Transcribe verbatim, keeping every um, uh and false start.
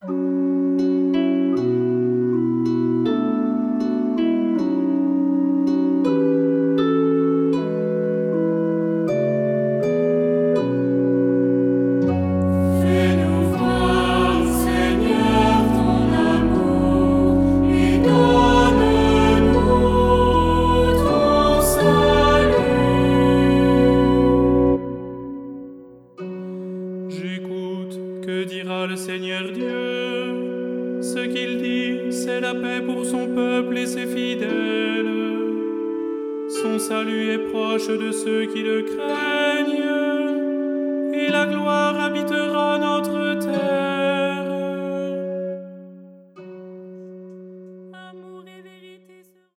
J'écoute, que dira le Seigneur Dieu? Ce qu'il dit, c'est la paix pour son peuple et ses fidèles. Son salut est proche de ceux qui le craignent, et la gloire habitera